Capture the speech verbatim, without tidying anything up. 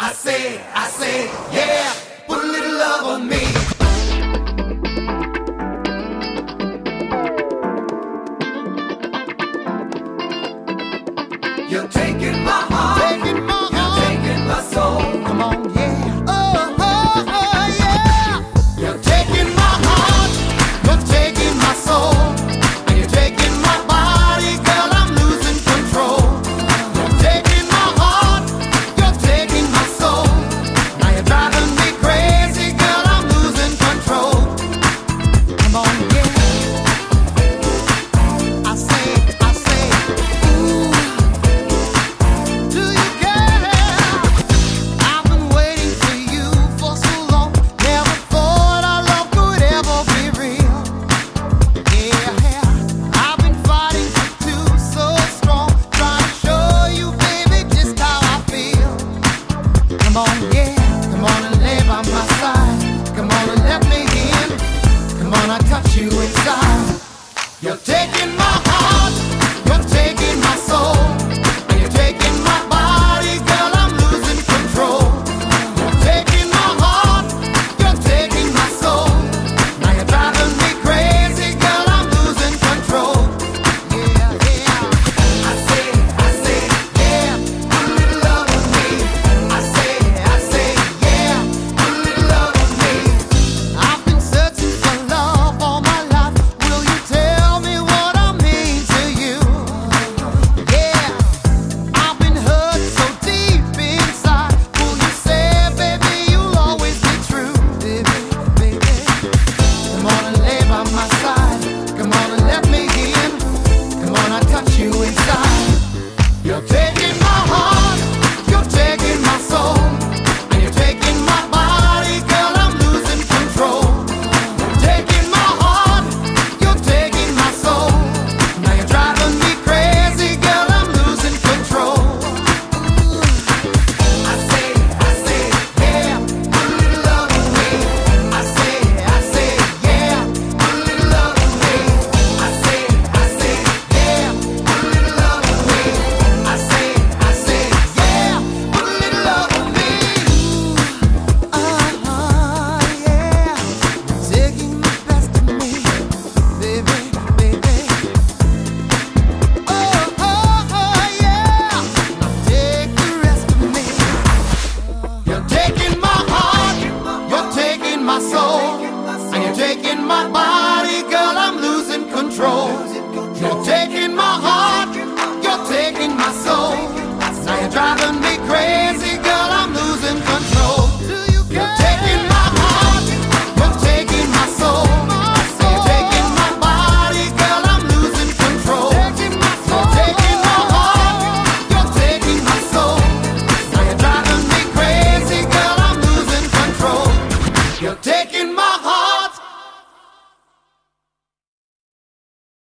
I say, I say, yeah, put a little love on me. You're taking my heart, taking my heart. You're taking my soul. Come on, yeah. Oh, oh, oh, yeah. You're taking my heart, you're taking my soul, and you're taking my body, girl, I'm losing control. You're taking my heart, you're taking my soul. Now you're driving me crazy, girl, I'm losing control. Come on, yeah. I say, I say, ooh. Do you care? I've been waiting for you for so long. Never thought our love could ever be real. Yeah, I've been fighting for two so strong, trying to show you, baby, just how I feel. Come on, yeah, come on and lay by my side. Come on and let me in. Come on, I touch you inside. You're